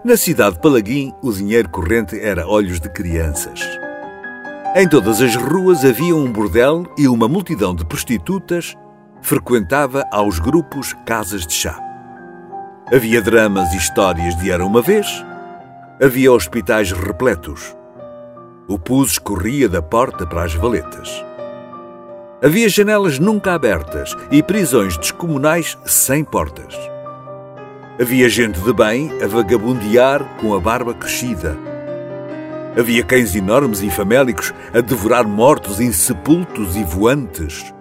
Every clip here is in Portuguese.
Na cidade de Palaguim, o dinheiro corrente era olhos de crianças. Em todas as ruas havia um bordel e uma multidão de prostitutas frequentava aos grupos casas de chá. Havia dramas e histórias de era uma vez. Havia hospitais repletos. O pus escorria da porta para as valetas. Havia janelas nunca abertas e prisões descomunais sem portas. Havia gente de bem a vagabundear com a barba crescida. Havia cães enormes e famélicos a devorar mortos insepultos e voantes.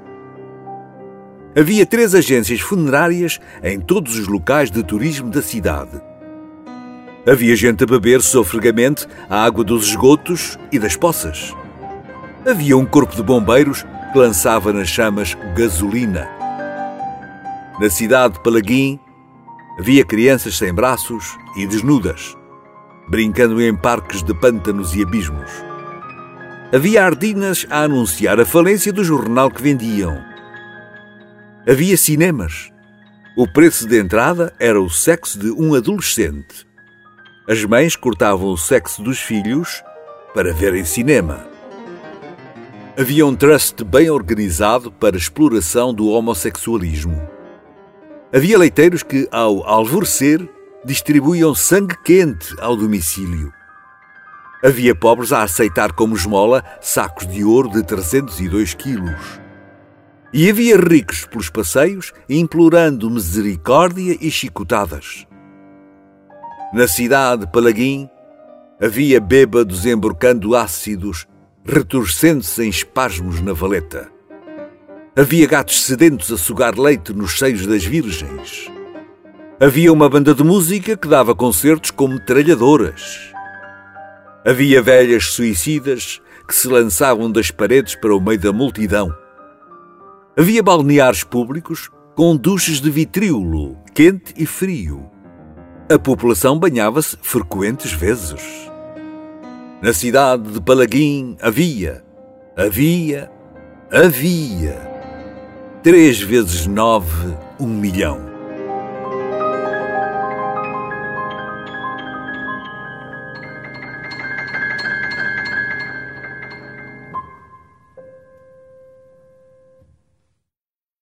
Havia 3 agências funerárias em todos os locais de turismo da cidade. Havia gente a beber sofregamente a água dos esgotos e das poças. Havia um corpo de bombeiros que lançava nas chamas gasolina. Na cidade de Palaguim, havia crianças sem braços e desnudas, brincando em parques de pântanos e abismos. Havia ardinas a anunciar a falência do jornal que vendiam. Havia cinemas. O preço de entrada era o sexo de um adolescente. As mães cortavam o sexo dos filhos para verem cinema. Havia um trust bem organizado para a exploração do homossexualismo. Havia leiteiros que, ao alvorecer, distribuíam sangue quente ao domicílio. Havia pobres a aceitar como esmola sacos de ouro de 302 quilos. E havia ricos pelos passeios implorando misericórdia e chicotadas. Na cidade de Palaguim, havia bêbados emborcando ácidos, retorcendo-se em espasmos na valeta. Havia gatos sedentos a sugar leite nos seios das virgens. Havia uma banda de música que dava concertos com metralhadoras. Havia velhas suicidas que se lançavam das paredes para o meio da multidão. Havia balneários públicos com duches de vitríolo, quente e frio. A população banhava-se frequentes vezes. Na cidade de Palaguim havia 3 vezes 9, 1 milhão.